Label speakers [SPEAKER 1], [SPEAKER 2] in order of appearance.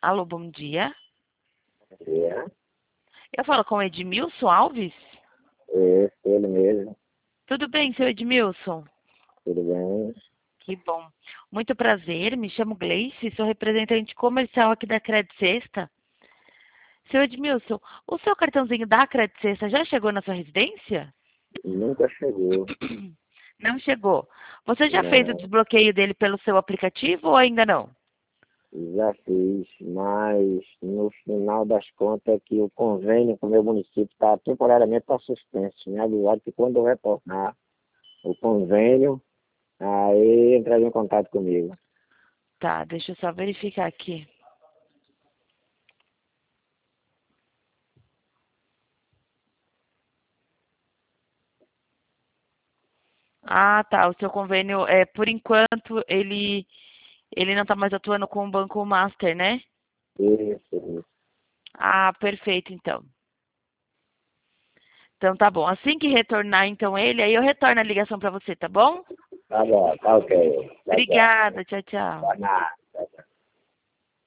[SPEAKER 1] Alô, bom dia.
[SPEAKER 2] É,
[SPEAKER 1] Eu falo com o Edmilson Alves?
[SPEAKER 2] ele mesmo,
[SPEAKER 1] Tudo bem, seu Edmilson?
[SPEAKER 2] tudo bem?
[SPEAKER 1] Que bom. Muito prazer, me chamo Gleice, sou representante comercial aqui da Credit Sexta. Seu Edmilson, o seu cartãozinho da Credit Sexta já chegou na sua residência?
[SPEAKER 2] Nunca chegou,
[SPEAKER 1] Não chegou. Você já fez o
[SPEAKER 2] não,
[SPEAKER 1] desbloqueio dele pelo seu aplicativo ou ainda não?
[SPEAKER 2] já fiz, mas no final das contas é que o convênio com o meu município está temporariamente tá suspenso. Me avisaram que quando eu retornar o convênio, aí entraria em contato comigo.
[SPEAKER 1] Tá, deixa eu só verificar aqui. Ah, tá. O seu convênio, por enquanto, ele não está mais atuando com o Banco Master, né?
[SPEAKER 2] Isso,
[SPEAKER 1] Ah, perfeito, então. Então tá bom. Assim que retornar, então, ele, aí eu retorno a ligação para você, tá bom?
[SPEAKER 2] tá bom, tá ok. Tchau, tchau.
[SPEAKER 1] Obrigada, tchau, tchau.
[SPEAKER 2] Tá nada.